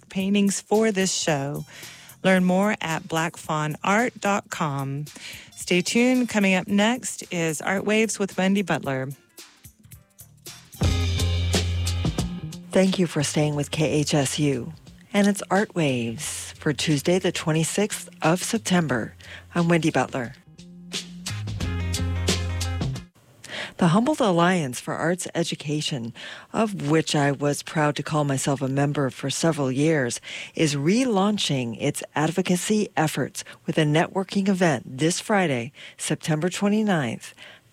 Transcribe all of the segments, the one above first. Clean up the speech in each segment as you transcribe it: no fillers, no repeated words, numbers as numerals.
paintings for this show. Learn more at blackfawnart.com. Stay tuned. Coming up next is Art Waves with Wendy Butler. Thank you for staying with KHSU. And it's Art Waves for Tuesday, the 26th of September. I'm Wendy Butler. The Humboldt Alliance for Arts Education, of which I was proud to call myself a member for several years, is relaunching its advocacy efforts with a networking event this Friday, September 29th,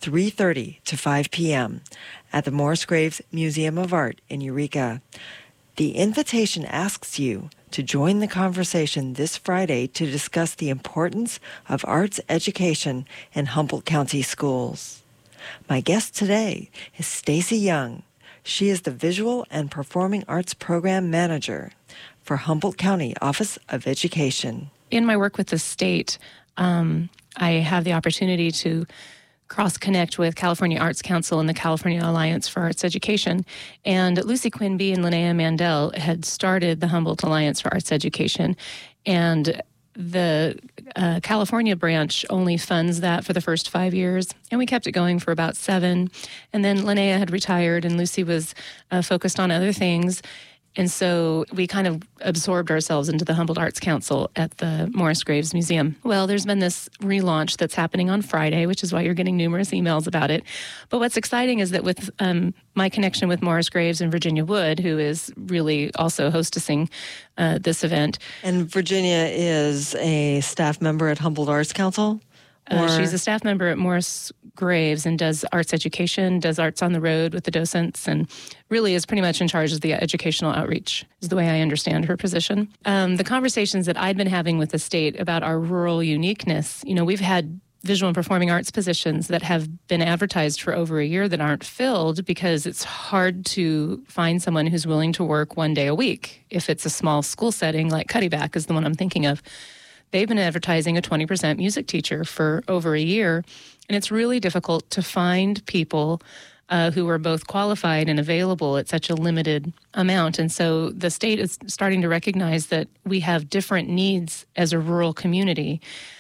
3:30 to 5 p.m. at the Morris Graves Museum of Art in Eureka. The invitation asks you to join the conversation this Friday to discuss the importance of arts education in Humboldt County schools. My guest today is Stacy Young. She is the Visual and Performing Arts Program Manager for Humboldt County Office of Education. In my work with the state, I have the opportunity to cross-connect with California Arts Council and the California Alliance for Arts Education. And Lucy Quinby and Linnea Mandel had started the Humboldt Alliance for Arts Education. And the California branch only funds that for the first 5 years, and we kept it going for about 7. And then Linnea had retired, and Lucy was focused on other things. And so we kind of absorbed ourselves into the Humboldt Arts Council at the Morris Graves Museum. Well, there's been this relaunch that's happening on Friday, which is why you're getting numerous emails about it. But what's exciting is that with my connection with Morris Graves and Virginia Wood, who is really also hostessing this event. And Virginia is a staff member at Humboldt Arts Council? She's a staff member at Morris Graves and does arts education, does arts on the road with the docents, and really is pretty much in charge of the educational outreach, is the way I understand her position. The conversations that I've been having with the state about our rural uniqueness, we've had visual and performing arts positions that have been advertised for over a year that aren't filled because it's hard to find someone who's willing to work 1 day a week. If it's a small school setting like Cuddyback is the one I'm thinking of. They've been advertising a 20% music teacher for over a year, and it's really difficult to find people who are both qualified and available at such a limited amount. And so the state is starting to recognize that we have different needs as a rural community.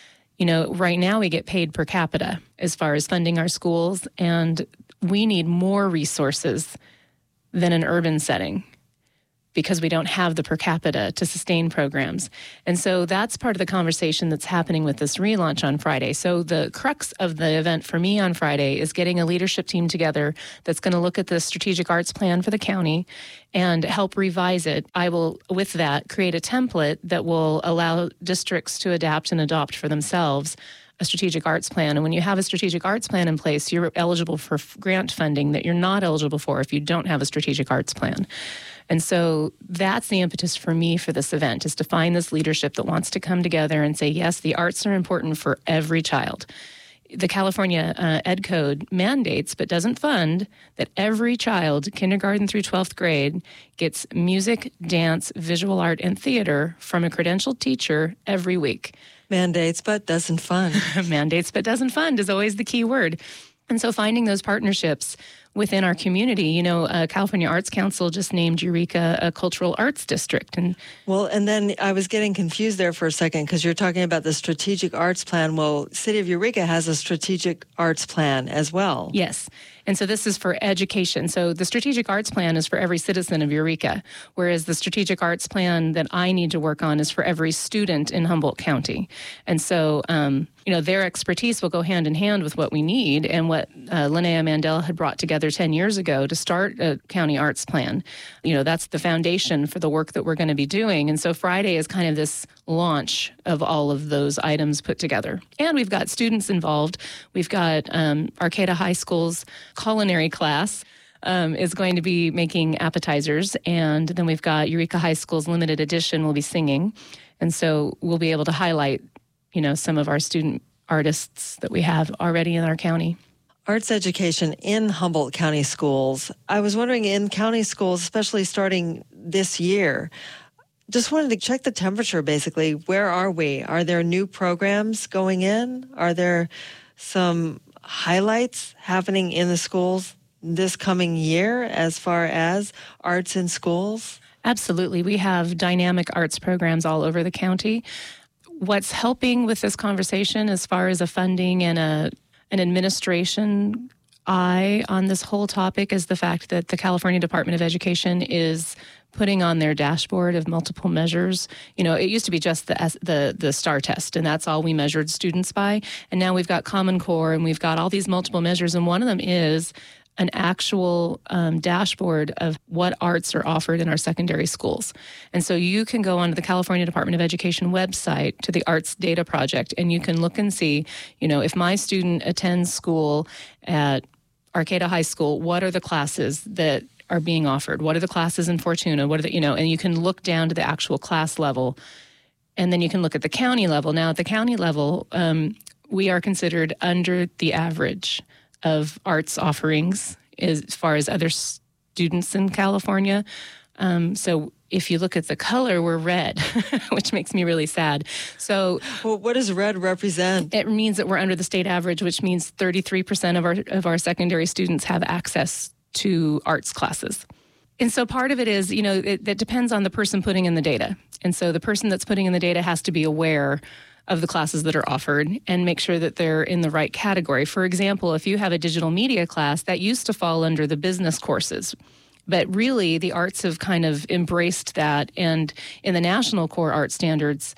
Right now we get paid per capita as far as funding our schools, and we need more resources than an urban setting, because we don't have the per capita to sustain programs. And so that's part of the conversation that's happening with this relaunch on Friday. So the crux of the event for me on Friday is getting a leadership team together that's going to look at the strategic arts plan for the county and help revise it. I will, with that, create a template that will allow districts to adapt and adopt for themselves a strategic arts plan. And when you have a strategic arts plan in place, you're eligible for grant funding that you're not eligible for if you don't have a strategic arts plan. And so that's the impetus for me for this event, is to find this leadership that wants to come together and say, yes, the arts are important for every child. The California Ed Code mandates, but doesn't fund, that every child, kindergarten through 12th grade, gets music, dance, visual art, and theater from a credentialed teacher every week. Mandates, but doesn't fund. Mandates, but doesn't fund is always the key word. And so finding those partnerships within our community, California Arts Council just named Eureka a cultural arts district. And then I was getting confused there for a second because you're talking about the strategic arts plan. Well, City of Eureka has a strategic arts plan as well. Yes. And so this is for education. So the strategic arts plan is for every citizen of Eureka, whereas the strategic arts plan that I need to work on is for every student in Humboldt County. And so, their expertise will go hand in hand with what we need and what Linnea Mandel had brought together 10 years ago to start a county arts plan. That's the foundation for the work that we're going to be doing. And so Friday is kind of this launch of all of those items put together. And we've got students involved. We've got Arcata High School's culinary class is going to be making appetizers. And then we've got Eureka High School's limited edition will be singing. And so we'll be able to highlight, some of our student artists that we have already in our county. Arts education in Humboldt County schools. I was wondering, in county schools, especially starting this year, just wanted to check the temperature, basically. Where are we? Are there new programs going in? Are there some highlights happening in the schools this coming year as far as arts in schools? Absolutely. We have dynamic arts programs all over the county. What's helping with this conversation as far as a funding and an administration eye on this whole topic is the fact that the California Department of Education is putting on their dashboard of multiple measures. It used to be just the STAR test, and that's all we measured students by. And now we've got Common Core, and we've got all these multiple measures, and one of them is an actual dashboard of what arts are offered in our secondary schools. And so you can go onto the California Department of Education website to the Arts Data Project, and you can look and see, if my student attends school at Arcata High School, what are the classes that are being offered? What are the classes in Fortuna? What are the, and you can look down to the actual class level, and then you can look at the county level. Now, at the county level, we are considered under the average of arts offerings as far as other students in California. So if you look at the color, we're red, which makes me really sad. So, well, what does red represent? It means that we're under the state average, which means 33% of our secondary students have access to arts classes. And so part of it is, it depends on the person putting in the data. And so the person that's putting in the data has to be aware of the classes that are offered and make sure that they're in the right category. For example, if you have a digital media class, that used to fall under the business courses. But really, the arts have kind of embraced that. And in the National Core Art Standards,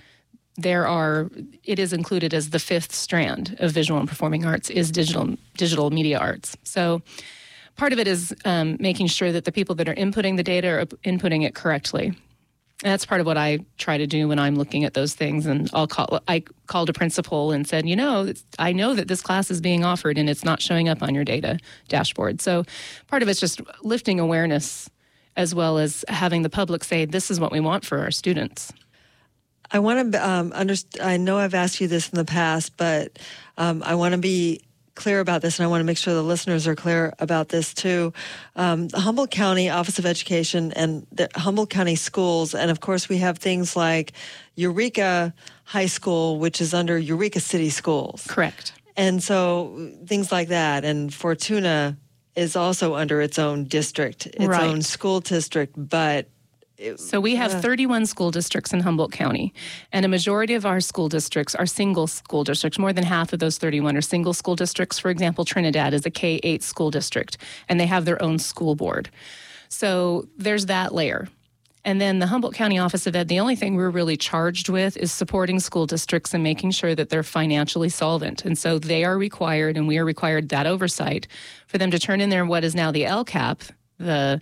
it is included as the fifth strand of visual and performing arts is digital media arts. So part of it is making sure that the people that are inputting the data are inputting it correctly. And that's part of what I try to do when I'm looking at those things. And I called a principal and said, I know that this class is being offered and it's not showing up on your data dashboard. So part of it's just lifting awareness as well as having the public say, this is what we want for our students. I want to I know I've asked you this in the past, but I want to be clear about this, and I want to make sure the listeners are clear about this too. The Humboldt County Office of Education and the Humboldt County Schools, and of course we have things like Eureka High School, which is under Eureka City Schools. Correct. And so things like that, and Fortuna is also under its own district, its own school district, but so we have 31 school districts in Humboldt County, and a majority of our school districts are single school districts. More than half of those 31 are single school districts. For example, Trinidad is a K-8 school district, and they have their own school board. So there's that layer. And then the Humboldt County Office of Ed, the only thing we're really charged with is supporting school districts and making sure that they're financially solvent. And so they are required, and we are required that oversight for them to turn in what is now the LCAP, the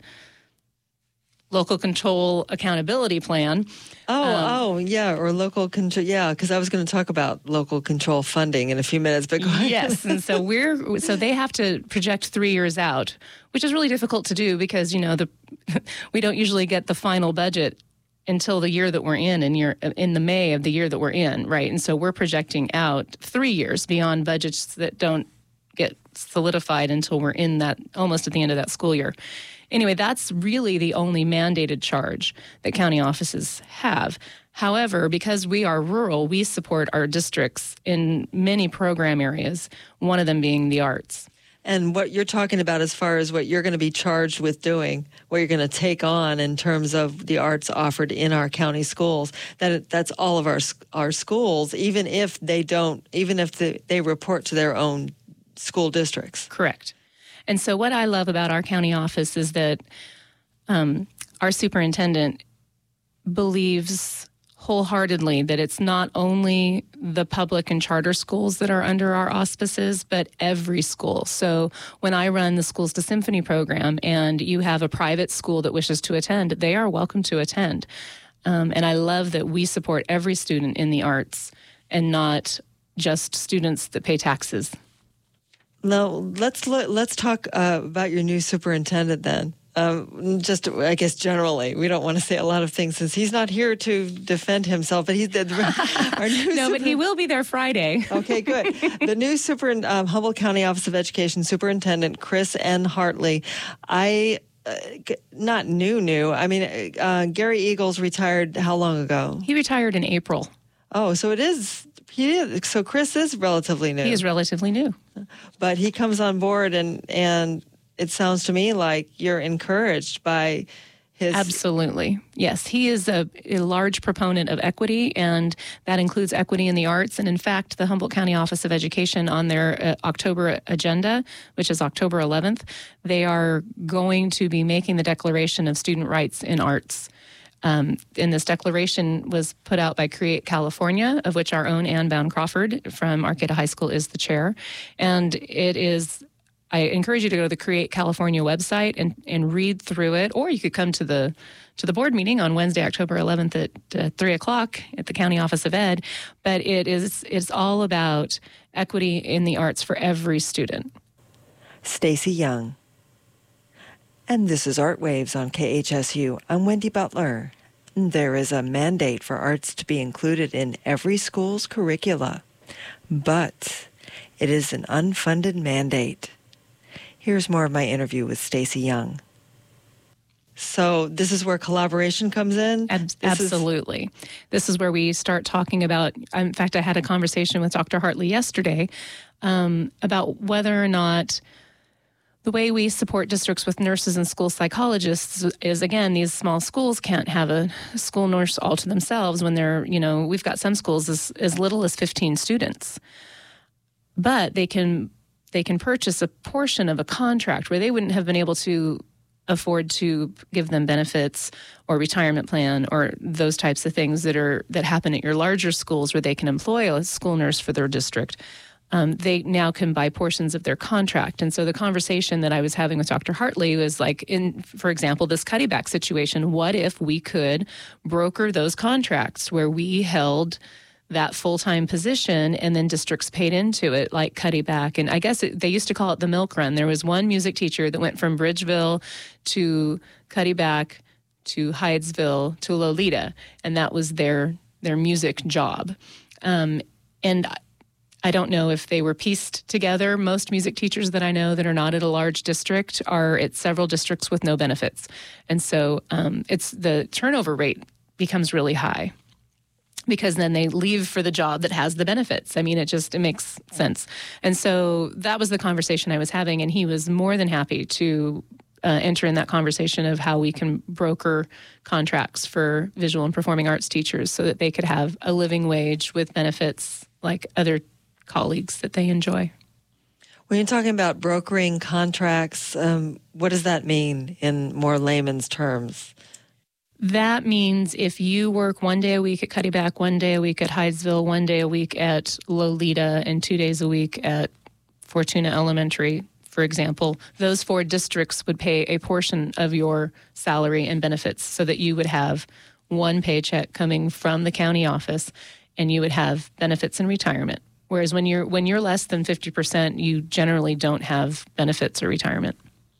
Local Control Accountability Plan. Or local control. Yeah, because I was going to talk about local control funding in a few minutes, but go ahead. Yes, and so they have to project 3 years out, which is really difficult to do because we don't usually get the final budget until the year that we're in the May of the year that we're in, right? And so we're projecting out 3 years beyond budgets that don't get solidified until we're in that almost at the end of that school year. Anyway, that's really the only mandated charge that county offices have. However, because we are rural, we support our districts in many program areas, one of them being the arts. And what you're talking about as far as what you're going to be charged with doing, what you're going to take on in terms of the arts offered in our county schools, that's all of our schools, even if they report to their own school districts. Correct. And so what I love about our county office is that our superintendent believes wholeheartedly that it's not only the public and charter schools that are under our auspices, but every school. So when I run the Schools to Symphony program and you have a private school that wishes to attend, they are welcome to attend. And I love that we support every student in the arts and not just students that pay taxes. Now, let's talk about your new superintendent then. Just, I guess, generally. We don't want to say a lot of things since he's not here to defend himself, but he's our new No, but he will be there Friday. Okay, good. The new Humboldt County Office of Education Superintendent, Chris N. Hartley. Not new. I mean, Gary Eagles retired how long ago? He retired in April. Oh, so it is. So Chris is relatively new. He is relatively new. But he comes on board and it sounds to me like you're encouraged by Absolutely. Yes. He is a large proponent of equity, and that includes equity in the arts. And in fact, the Humboldt County Office of Education on their October agenda, which is October 11th, they are going to be making the Declaration of Student Rights in Arts. And this declaration was put out by Create California, of which our own Ann Bound Crawford from Arcata High School is the chair. And it is... I encourage you to go to the Create California website and read through it, or you could come to the board meeting on Wednesday, October 11th at 3 o'clock at the County Office of Ed. But it's all about equity in the arts for every student. Stacy Young. And this is Art Waves on KHSU. I'm Wendy Butler. There is a mandate for arts to be included in every school's curricula, but it is an unfunded mandate. Here's more of my interview with Stacy Young. So this is where collaboration comes in? Absolutely. This is where we start talking about, in fact, I had a conversation with Dr. Hartley yesterday about whether or not the way we support districts with nurses and school psychologists is, again, these small schools can't have a school nurse all to themselves when we've got some schools as little as 15 students. But they can purchase a portion of a contract where they wouldn't have been able to afford to give them benefits or retirement plan or those types of things that happen at your larger schools where they can employ a school nurse for their district. They now can buy portions of their contract. And so the conversation that I was having with Dr. Hartley was like, for example, this Cuddyback situation, what if we could broker those contracts where we held that full-time position and then districts paid into it like Cuddyback. And I guess they used to call it the milk run. There was one music teacher that went from Bridgeville to Cuddyback to Hydesville to Lolita, and that was their music job. And I don't know if they were pieced together. Most music teachers that I know that are not at a large district are at several districts with no benefits. And so it's the turnover rate becomes really high, because then they leave for the job that has the benefits. I mean, it makes sense. And so that was the conversation I was having, and he was more than happy to enter in that conversation of how we can broker contracts for visual and performing arts teachers so that they could have a living wage with benefits like other colleagues that they enjoy. When you're talking about brokering contracts, what does that mean in more layman's terms? That means if you work 1 day a week at Cuddyback, 1 day a week at Hydesville, 1 day a week at Lolita, and 2 days a week at Fortuna Elementary, for example, those 4 districts would pay a portion of your salary and benefits so that you would have one paycheck coming from the county office and you would have benefits and retirement. Whereas when you're less than 50%, you generally don't have benefits or retirement.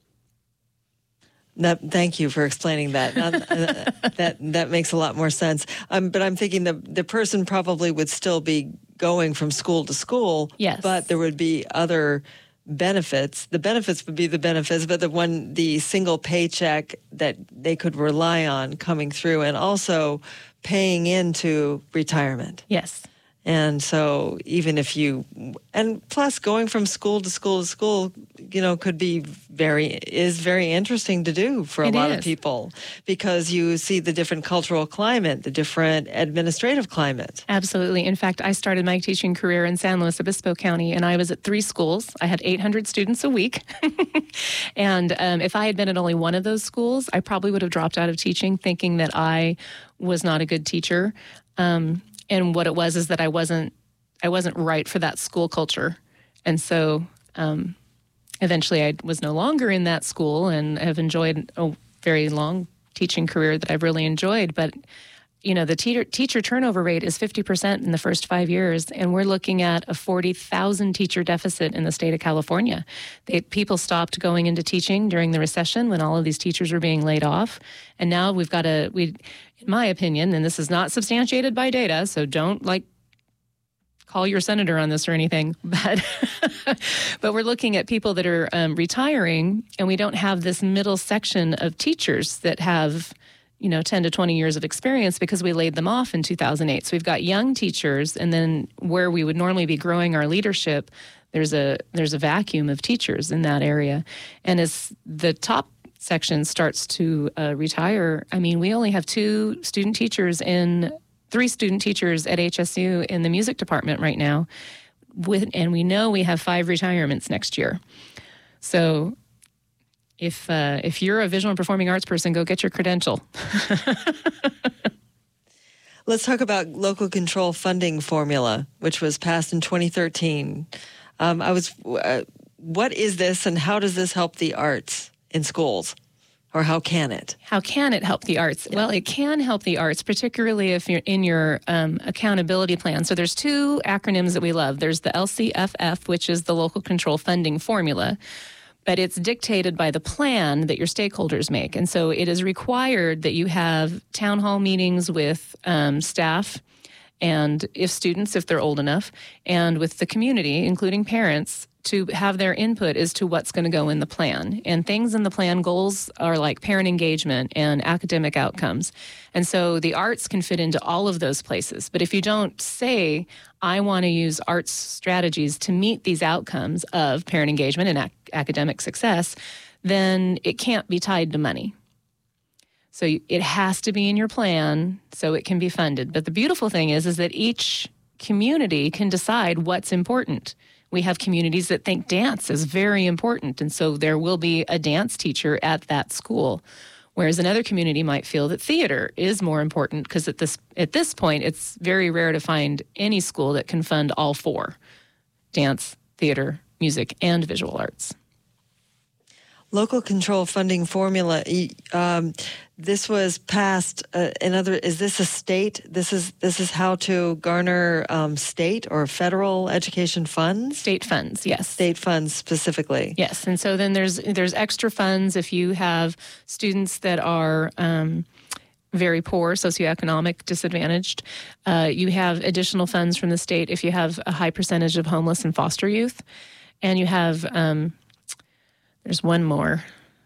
Thank you for explaining that. That makes a lot more sense. But I'm thinking the person probably would still be going from school to school. Yes. But there would be other benefits. The benefits would be the benefits, but the single paycheck that they could rely on coming through, and also paying into retirement. Yes. And so even if and plus going from school to school to school, could be very interesting to do for a lot of people, because you see the different cultural climate, the different administrative climate. Absolutely. In fact, I started my teaching career in San Luis Obispo County, and I was at 3 schools. I had 800 students a week. And if I had been at only one of those schools, I probably would have dropped out of teaching thinking that I was not a good teacher. And what it was is that I wasn't right for that school culture. And so eventually I was no longer in that school and have enjoyed a very long teaching career that I've really enjoyed. But, the teacher turnover rate is 50% in the first 5 years, and we're looking at a 40,000 teacher deficit in the state of California. People stopped going into teaching during the recession when all of these teachers were being laid off. And now we've got in my opinion, and this is not substantiated by data, so don't call your senator on this or anything, but we're looking at people that are retiring, and we don't have this middle section of teachers that have 10 to 20 years of experience because we laid them off in 2008. So we've got young teachers, and then where we would normally be growing our leadership, there's a vacuum of teachers in that area. And as the top section starts to retire, I mean, we only have 3 student teachers at HSU in the music department right now, and we know we have 5 retirements next year. So if you're a visual and performing arts person, go get your credential. Let's talk about local control funding formula, which was passed in 2013. What is this, and how does this help the arts in schools? Or how can it? How can it help the arts? Yeah. Well, it can help the arts, particularly if you're in your accountability plan. So there's 2 acronyms that we love. There's the LCFF, which is the local control funding formula, but it's dictated by the plan that your stakeholders make. And so it is required that you have town hall meetings with staff and students, if they're old enough, and with the community, including parents, to have their input as to what's going to go in the plan. And things in the plan goals are like parent engagement and academic outcomes. And so the arts can fit into all of those places. But if you don't say, I want to use arts strategies to meet these outcomes of parent engagement and academic success, then it can't be tied to money. So it has to be in your plan so it can be funded. But the beautiful thing is that each community can decide what's important. We have communities that think dance is very important, and so there will be a dance teacher at that school. Whereas another community might feel that theater is more important because at this point, it's very rare to find any school that can fund all 4: dance, theater, music, and visual arts. Local control funding formula. This was passed. Is this a state? This is how to garner state or federal education funds. State funds, yes. State funds specifically. Yes, and so then there's extra funds if you have students that are very poor, socioeconomic disadvantaged. You have additional funds from the state if you have a high percentage of homeless and foster youth, and you have. There's one more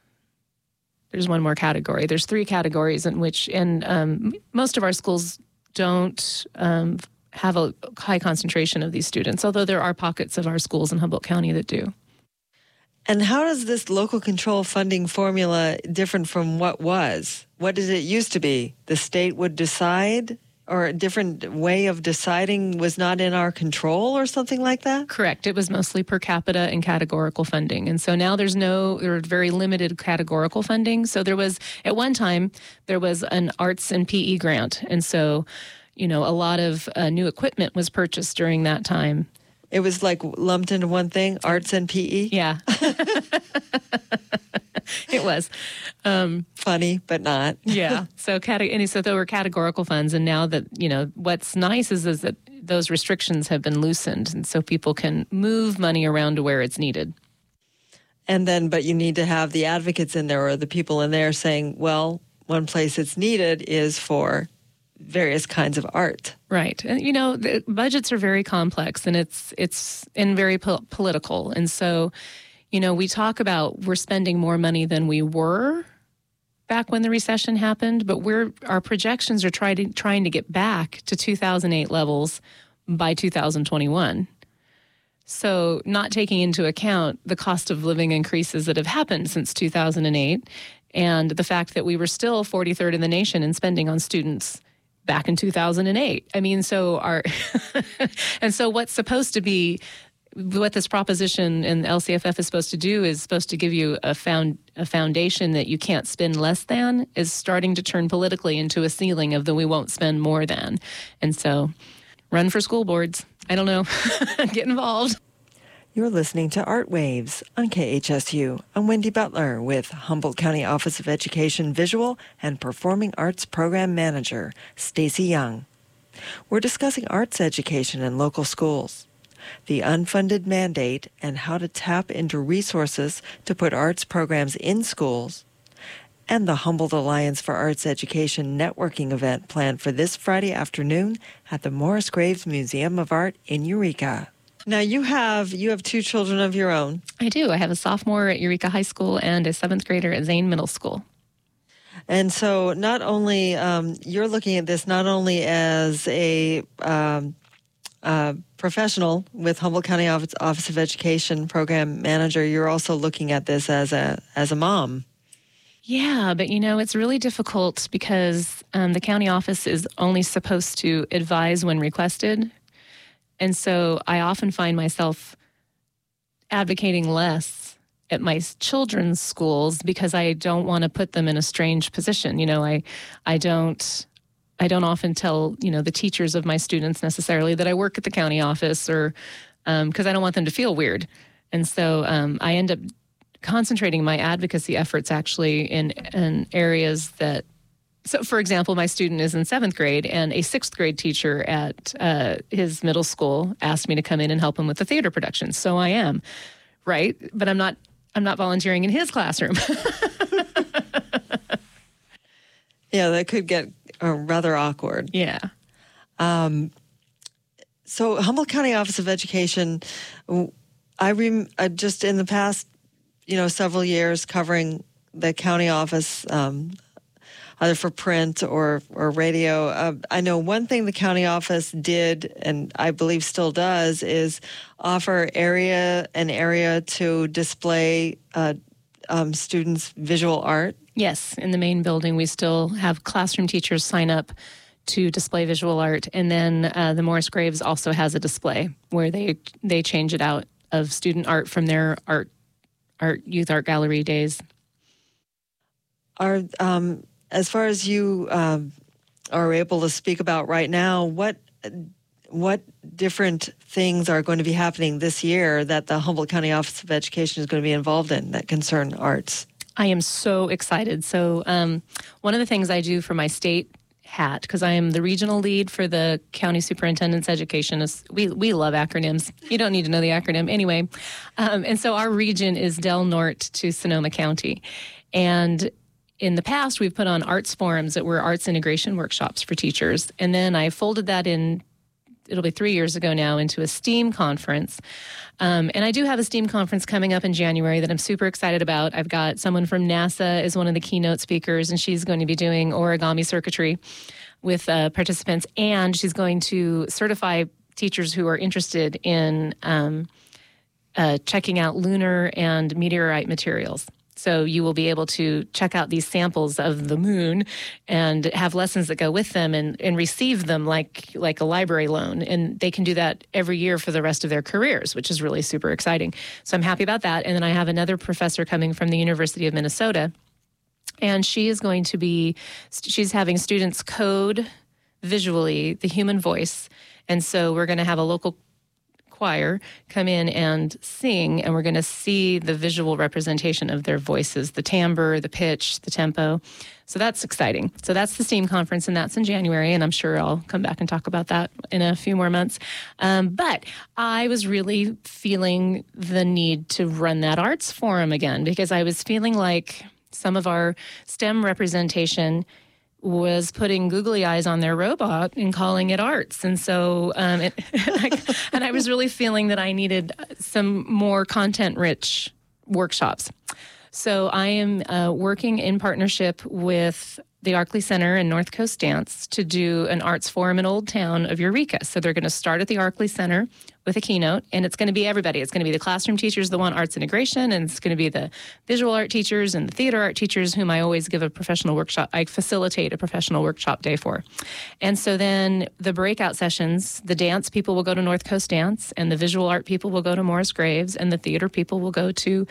category. There's 3 categories in which, and most of our schools don't have a high concentration of these students, although there are pockets of our schools in Humboldt County that do. And how does this local control funding formula different from what was? What did it used to be? The state would decide? Or a different way of deciding was not in our control or something like that? Correct. It was mostly per capita and categorical funding. And so now there are very limited categorical funding. So at one time, there was an arts and PE grant. And so, a lot of new equipment was purchased during that time. It was like lumped into one thing, arts and PE? Yeah. It was. Funny, but not. Yeah. So there were categorical funds. And now that, what's nice is that those restrictions have been loosened. And so people can move money around to where it's needed. And then, but you need to have the advocates in there or the people in there saying, well, one place it's needed is for various kinds of art. Right. And, the budgets are very complex and it's very political. And so, we talk about we're spending more money than we were back when the recession happened, but our projections are trying to get back to 2008 levels by 2021. So not taking into account the cost of living increases that have happened since 2008 and the fact that we were still 43rd in the nation in spending on students back in 2008. I mean, and so what's supposed to be what this proposition and LCFF is supposed to do is supposed to give you a foundation that you can't spend less than is starting to turn politically into a ceiling of the we won't spend more than. And so run for school boards. I don't know. Get involved. You're listening to Art Waves on KHSU. I'm Wendy Butler with Humboldt County Office of Education Visual and Performing Arts Program Manager Stacy Young. We're discussing arts education in local schools, the unfunded mandate and how to tap into resources to put arts programs in schools, and the Humboldt Alliance for Arts Education networking event planned for this Friday afternoon at the Morris Graves Museum of Art in Eureka. Now, you have 2 children of your own. I do. I have a sophomore at Eureka High School and a 7th grader at Zane Middle School. And so not only, you're looking at this not only as a professional with Humboldt County Office of Education Program Manager, you're also looking at this as a mom. Yeah, but it's really difficult because the county office is only supposed to advise when requested. And so I often find myself advocating less at my children's schools because I don't want to put them in a strange position. I don't often tell, the teachers of my students necessarily that I work at the county office or because I don't want them to feel weird. And so I end up concentrating my advocacy efforts actually in areas that, so for example, my student is in 7th grade and a 6th grade teacher at his middle school asked me to come in and help him with the theater production. So I am, right? But I'm not volunteering in his classroom. Yeah, that could get rather awkward. Yeah. So Humboldt County Office of Education, just in the past, several years covering the county office, either for print or radio. I know one thing the county office did, and I believe still does, is offer an area to display students' visual art. Yes, in the main building, we still have classroom teachers sign up to display visual art. And then the Morris Graves also has a display where they change it out of student art from their youth art gallery days. As far as you are able to speak about right now, what different things are going to be happening this year that the Humboldt County Office of Education is going to be involved in that concern arts? I am so excited. So one of the things I do for my state hat, because I am the regional lead for the county superintendent's education, is we love acronyms. You don't need to know the acronym anyway. And so our region is Del Norte to Sonoma County. And in the past, we've put on arts forums that were arts integration workshops for teachers. And then I folded that in, it'll be 3 years ago now, into a STEAM conference. And I do have a STEAM conference coming up in January that I'm super excited about. I've got someone from NASA as one of the keynote speakers, and she's going to be doing origami circuitry with participants. And she's going to certify teachers who are interested in checking out lunar and meteorite materials. So you will be able to check out these samples of the moon and have lessons that go with them and receive them like a library loan. And they can do that every year for the rest of their careers, which is really super exciting. So I'm happy about that. And then I have another professor coming from the University of Minnesota. And she's having students code visually the human voice. And so we're going to have a local choir come in and sing, and we're going to see the visual representation of their voices, the timbre, the pitch, the tempo. So that's exciting. So that's the STEAM conference, and that's in January, and I'm sure I'll come back and talk about that in a few more months. But I was really feeling the need to run that arts forum again because I was feeling like some of our STEM representation was putting googly eyes on their robot and calling it arts. And so, and I was really feeling that I needed some more content-rich workshops. So I am working in partnership with the Arkley Center and North Coast Dance to do an arts forum in Old Town of Eureka. So they're going to start at the Arkley Center with a keynote, and it's going to be everybody. It's going to be the classroom teachers that want arts integration, and it's going to be the visual art teachers and the theater art teachers whom I always give a professional workshop. I facilitate a professional workshop day for. And so then the breakout sessions, the dance people will go to North Coast Dance, and the visual art people will go to Morris Graves, and the theater people will go to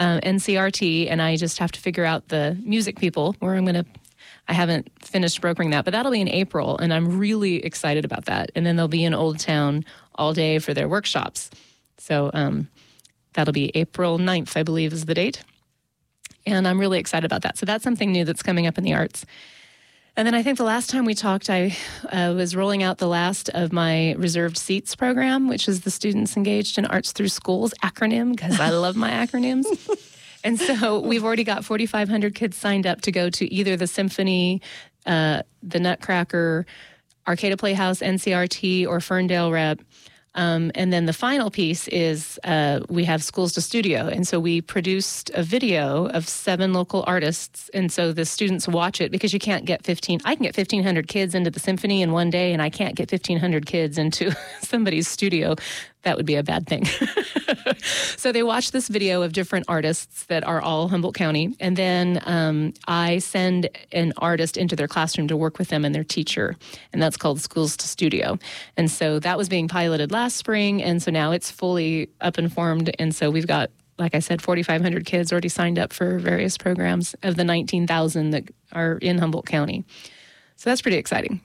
NCRT, and I just have to figure out the music people where I haven't finished brokering that, but that'll be in April, and I'm really excited about that. And then they'll be in Old Town all day for their workshops. So that'll be April 9th, I believe is the date. And I'm really excited about that. So that's something new that's coming up in the arts. And then I think the last time we talked, I was rolling out the last of my reserved seats program, which is the Students Engaged in Arts Through Schools acronym, because I love my acronyms. And so we've already got 4,500 kids signed up to go to either the Symphony, the Nutcracker, Arcata Playhouse, NCRT, or Ferndale Rep. And then the final piece is we have Schools to Studio. And so we produced a video of 7 local artists. And so the students watch it because you can't get I can get 1,500 kids into the symphony in one day, and I can't get 1,500 kids into somebody's studio that would be a bad thing. So they watch this video of different artists that are all Humboldt County, and then I send an artist into their classroom to work with them and their teacher, and that's called Schools to Studio. And so that was being piloted last spring, and so now it's fully up and formed, and so we've got, like I said, 4,500 kids already signed up for various programs of the 19,000 that are in Humboldt County. So that's pretty exciting.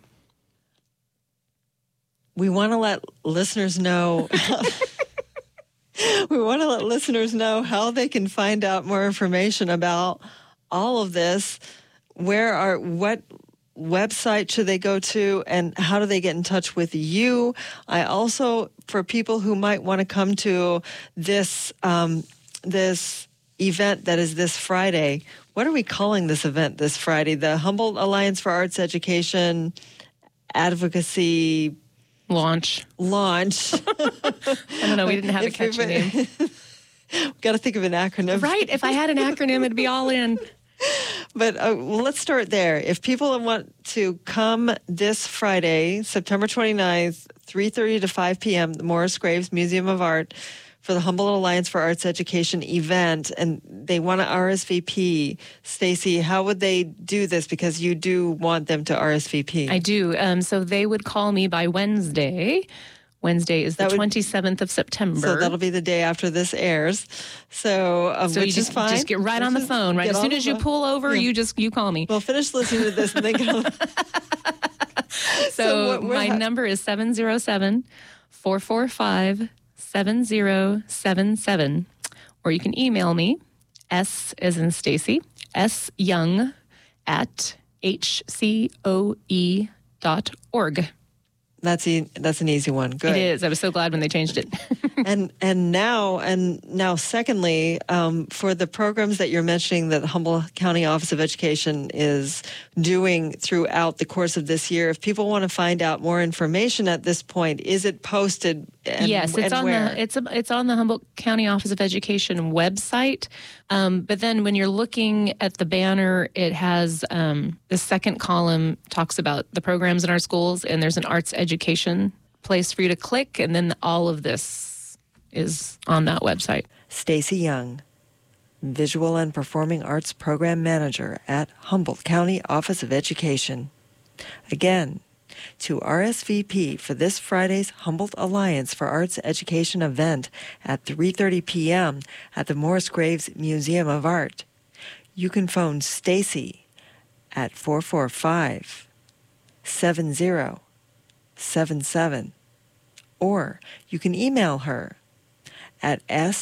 We want to let listeners know. We want to let listeners know how they can find out more information about all of this. What website should they go to, and how do they get in touch with you? I also, for people who might want to come to this this event that is this Friday, what are we calling this event this Friday? The Humboldt Alliance for Arts Education Advocacy Launch. I don't know. We didn't have a catchy name. We've got to think of an acronym. Right. If I had an acronym, it'd be all in. But let's start there. If people want to come this Friday, September 29th, 3:30 to 5 p.m., the Morris Graves Museum of Art, for the Humboldt Alliance for Arts Education event, and they want to RSVP. Stacy, how would they do this? Because you do want them to RSVP. I do. So they would call me by Wednesday. Wednesday is the 27th of September. So that'll be the day after this airs. So which is fine. Just get right on the phone. Right as soon as you pull over, you call me. Well, finish listening to this and then go. So my number is 707-445-7077, or you can email me, S as in Stacy, syoung at hcoe.org. That's an easy one. Good. It is. I was so glad when they changed it. and now, secondly, for the programs that you're mentioning that the Humboldt County Office of Education is doing throughout the course of this year, if people want to find out more information at this point, is it posted? Yes, it's on the Humboldt County Office of Education website. But then when you're looking at the banner, it has the second column talks about the programs in our schools, and there's an arts education place for you to click, and then all of this is on that website. Stacy Young, Visual and Performing Arts Program Manager at Humboldt County Office of Education. Again, to RSVP for this Friday's Humboldt Alliance for Arts Education event at 3:30 p.m. at the Morris Graves Museum of Art, you can phone Stacy at 445-7077, or you can email her at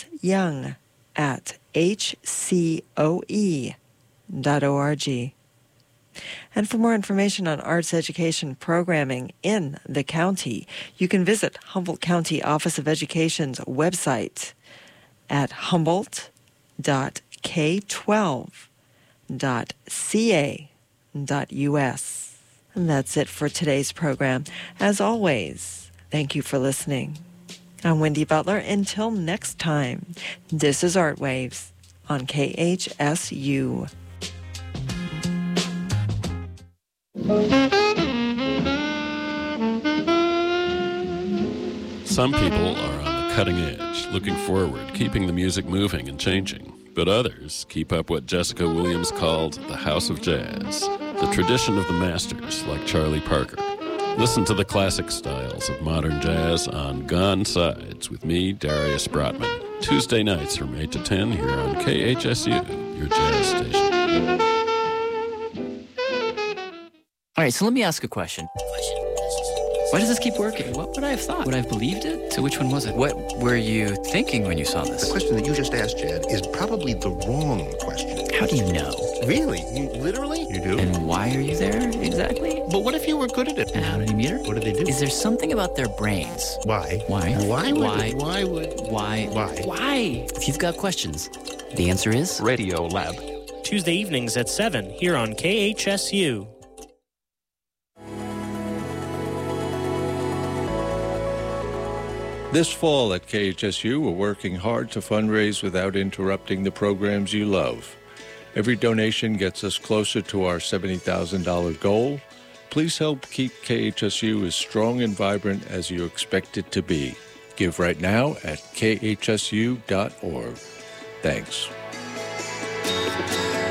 syoung@hcoe.org. And for more information on arts education programming in the county, you can visit Humboldt County Office of Education's website at humboldt.k12.ca.us. And that's it for today's program. As always, thank you for listening. I'm Wendy Butler. Until next time, this is Art Waves on KHSU. Some people are on the cutting edge, looking forward, keeping the music moving and changing. But others keep up what Jessica Williams called the House of Jazz, the tradition of the masters like Charlie Parker. Listen to the classic styles of modern jazz on Gone Sides with me, Darius Brotman. Tuesday nights from 8 to 10 here on KHSU, your jazz station. All right, so let me ask a question. Why does this keep working? What would I have thought? Would I have believed it? So which one was it? What were you thinking when you saw this? The question that you just asked, Chad, is probably the wrong question. How do you know? Really? Literally? You do? And why are you there exactly? But what if you were good at it? And how did you meet her? What did they do? Is there something about their brains? Why? Why? Why would? Why? Why would? Why? Why? Why? If you've got questions, the answer is Radio Lab. Tuesday evenings at 7 here on KHSU. This fall at KHSU, we're working hard to fundraise without interrupting the programs you love. Every donation gets us closer to our $70,000 goal. Please help keep KHSU as strong and vibrant as you expect it to be. Give right now at khsu.org. Thanks.